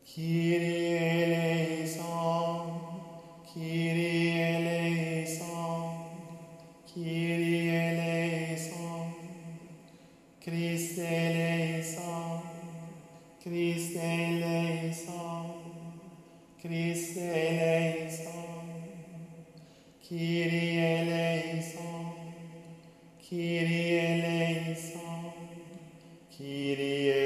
Kyrie eleison, Kyrie eleison, Kyrie eleison, Christe eleison, Christe eleison, Christe eleison, Kyrie eleison, Kyrie eleison, Kyrie